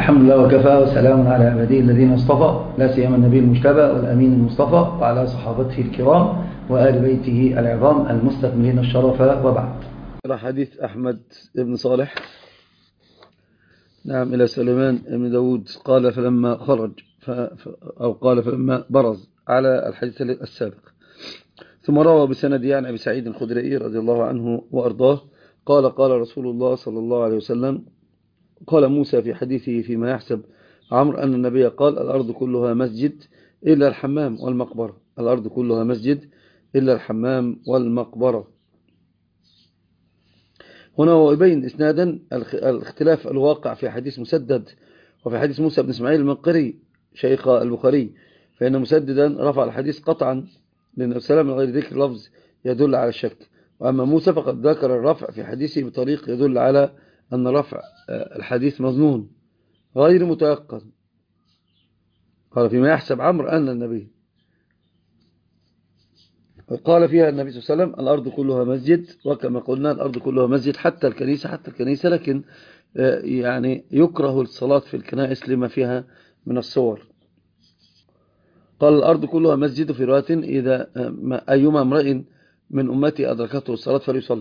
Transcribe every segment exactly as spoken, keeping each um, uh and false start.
الحمد لله وكفى وسلام على عباده الذين اصطفى، لا سيما النبي المجتبى والأمين المصطفى وعلى صحابته الكرام وآل بيته العظام المستكملين الشرف، وبعد. إلى حديث أحمد بن صالح نعم إلى سليمان بن داود قال فلما خرج ف... أو قال فلما برز على الحديث السابق. ثم روى بسند عن أبي سعيد الخدري رضي الله عنه وأرضاه قال قال رسول الله صلى الله عليه وسلم قال موسى في حديثه فيما يحسب عمرو أن النبي قال الأرض كلها مسجد إلا الحمام والمقبرة. الأرض كلها مسجد إلا الحمام والمقبرة. هنا هو يبين إسنادا الاختلاف الواقع في حديث مسدد وفي حديث موسى بن إسماعيل المنقري شيخ البخاري، فإن مسددا رفع الحديث قطعا للنبي صلى الله عليه وسلم من غير ذكر لفظ يدل على الشك، وأما موسى فقد ذكر الرفع في حديثه بطريق يدل على أن رفع الحديث مظنون غير متيقن. قال فيما يحسب عمرو أن النبي قال فيها النبي صلى الله عليه وسلم الأرض كلها مسجد، وكما قلنا الأرض كلها مسجد حتى الكنيسة حتى الكنيسة لكن يعني يكره الصلاة في الكنائس لما فيها من الصور. قال الأرض كلها مسجد في رواية إذا أيما امرئ من أمتي أدركته الصلاة فليصلي.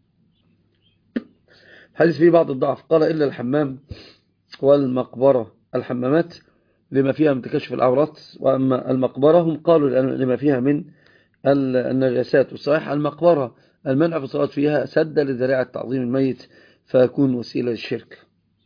حديث فيه بعض الضعف. قال إلا الحمام والمقبرة. الحمامات لما فيها من تكشف العورات، وأما المقبرة هم قالوا لما فيها من النجاسات. والصحيح المقبرة المنع في الصلاة فيها سد لذريعة تعظيم الميت فيكون وسيلة للشرك.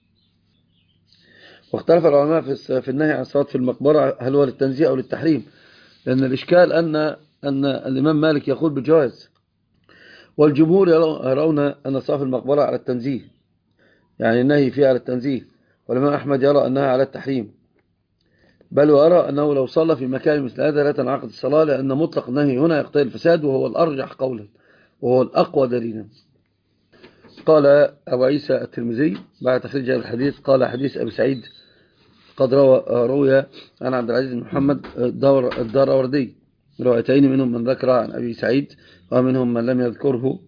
واختلف العلماء في النهي عن الصلاة في المقبرة هل هو للتنزيه أو للتحريم، لأن الإشكال أن أن الإمام مالك يقول بالجواز، والجمهور يرون أن الصلاة في المقبرة على التنزيه، يعني النهي فيها على التنزيه، والإمام أحمد يرى أنها على التحريم، بل ويرى أنه لو صلى في مكان مثل هذا لا تنعقد الصلاة، لأن مطلق النهي هنا يقتضي الفساد، وهو الأرجح قولا وهو الأقوى دليلا. قال أبو عيسى الترمذي بعد تخريج الحديث قال حديث أبي سعيد قد روى روي عن عبد العزيز بن محمد الداروردي روايتين، منهم من ذكر عن أبي سعيد ومنهم من لم يذكره،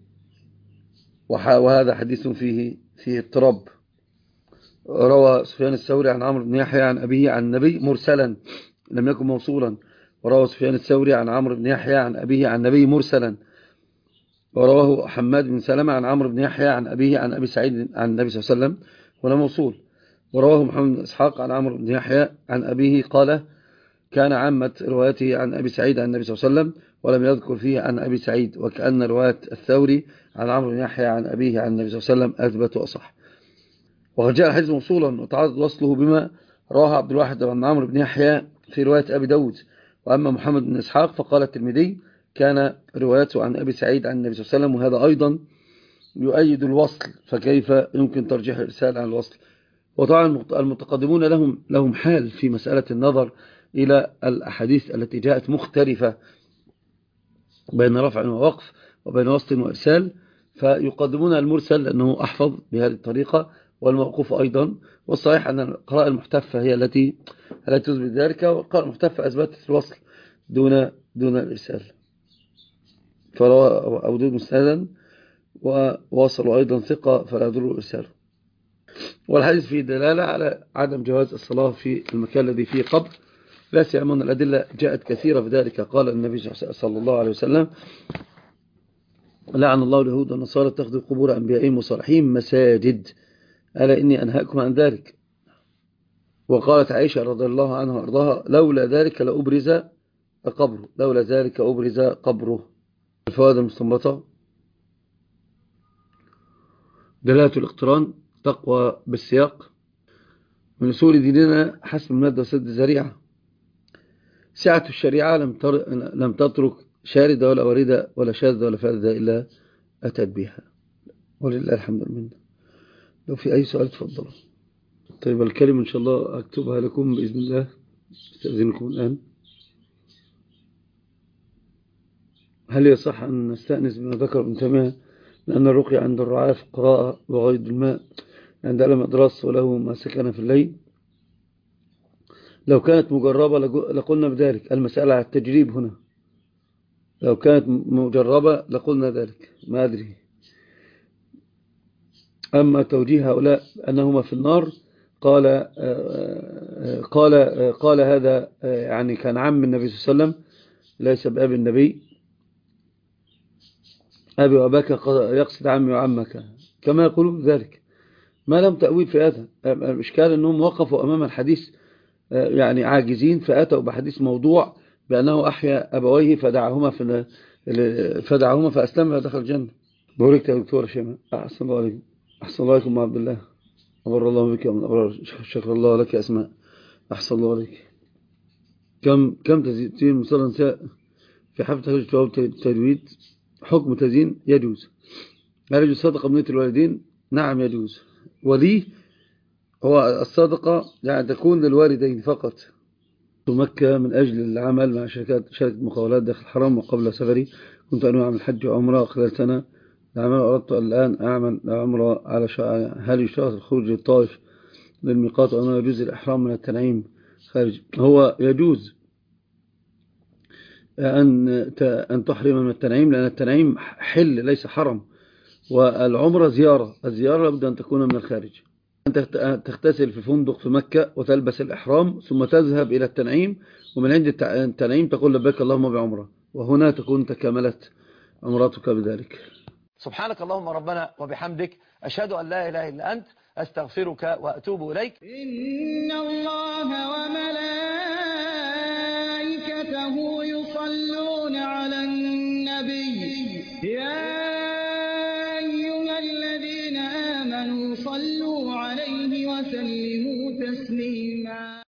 وهذا حديث فيه فيه اضطراب. روى سفيان الثوري عن عمرو بن يحيى عن أبيه عن النبي مرسلا لم يكن موصولا، وروى سفيان الثوري عن عمرو بن يحيى عن أبيه عن النبي مرسلا، ورواه حماد بن سلمة عن عمرو بن يحيى عن أبيه عن أبي سعيد عن النبي صلى الله عليه وسلم ولا موصول، ورواه محمد بن إسحاق عن عمرو بن يحيى عن أبيه قال كان عامة روايته عن أبي سعيد عن النبي صلى الله عليه وسلم ولم يذكر فيه عن أبي سعيد، وكأن رواية الثوري عن عمرو بن يحيى عن أبيه عن النبي صلى الله عليه وسلم أثبت وأصح. وقد جاء الحديث موصولا وتعرض وصله بما رواه عبد الواحد بن عمرو بن يحيى في رواية أبي داود، وأما محمد بن إسحاق فقال الترمذي كان روايته عن أبي سعيد عن النبي صلى الله عليه وسلم، وهذا أيضا يؤيد الوصل، فكيف يمكن ترجيح الإرسال عن الوصل؟ وطبعا المتقدمون لهم لهم حال في مسألة النظر إلى الأحاديث التي جاءت مختلفة بين رفع ووقف وبين وصل وإرسال، فيقدمون المرسل لأنه أحفظ بهذه الطريقة، والموقوف أيضا. والصحيح أن القراءة المحتفة هي التي التي تثبت ذلك، والقراءة المحتفة أثبتت الوصل دون دون الإرسال، فروى أبو داود مسندا ووصلوا أيضا ثقة فلا يضر إرساله. والحديث فيه دلالة على عدم جواز الصلاة في المكان الذي فيه قبر، لا سيما أن الأدلة جاءت كثيرة في ذلك. قال النبي صلى الله عليه وسلم لعن الله اليهود والنصارى اتخذوا قبور أنبيائهم وصالحين مساجد، ألا إني أنهاكم عن ذلك. وقالت عائشة رضي الله عنها وأرضاها لولا ذلك لأبرز قبره لولا ذلك أبرز قبره. الفوائد المستنبطة: دلالة الاقتران، تقوى بالسياق، من أصول ديننا حسب المادة وسد الذريعة، سعة الشريعة لم لم تترك شاردة ولا واردة ولا شاذة ولا فاذة إلا أتت بها، ولله الحمد لله. لو في أي سؤال تفضلوا. طيب الكلمة إن شاء الله أكتبها لكم بإذن الله، استأذنكم الآن. هل يصح أن نستأنس بما ذكر ابن تيمية لأن الرقية عند الرعاة في القراءة وغيض الماء عند ألم أدراس وله ما سكن في الليل؟ لو كانت مجربة لقلنا بذلك، المسألة على التجريب هنا، لو كانت مجربة لقلنا ذلك، ما أدري. أما توجيه هؤلاء أنهما في النار قال قال قال هذا يعني كان عم النبي صلى الله عليه وسلم ليس بأبي النبي، أبي وأباك يقصد عمي وعمك كما يقولون ذلك، ما لم تأويل في هذا. الإشكال أنهم وقفوا أمام الحديث يعني عاجزين، فأتوا بحديث موضوع بأنه أحيا أبويه فدعهما في فدعهما فأسلم فدخل الجنة. بورك يا دكتور شيماء، أحسن الله عليكم. أحسن الله عليكم عبد الله، أبر الله بك من الأبرار، شكر الله لك يا أسماء، أحسن الله عليك. كم كم تزيين مصلى نساء في حفل تخرج جواب تجويد، حكم تزيين يجوز. هل يجوز صدقة بنية الوالدين؟ نعم يجوز. وليه هو الصدقة يعني تكون للوالدين فقط. مكة من أجل العمل مع شركات شركة مقاولات داخل الحرم، وقبل سفري كنت أنوي أعمل حج وعمرة خلال سنة العمل، أردت الآن أعمل عمرة على شاء. هل يشترط الخروج للطائف للميقات وأنه يجوز الإحرام من التنعيم خارج؟ هو يجوز أن أن تحرم من التنعيم، لأن التنعيم حل ليس حرم، والعمرة زيارة، الزيارة لابد أن تكون من الخارج. أنت تغتسل في فندق في مكة وتلبس الإحرام ثم تذهب إلى التنعيم، ومن عند التنعيم تقول لبيك اللهم بعمرة، وهنا تكون تكاملت عمرتك بذلك. سبحانك اللهم ربنا وبحمدك، أشهد أن لا إله إلا أنت، أستغفرك وأتوب إليك. إن الله وملائكته يصلون على النبي، يا أيها الذين آمنوا صلوا عليه وسلموا تسليما.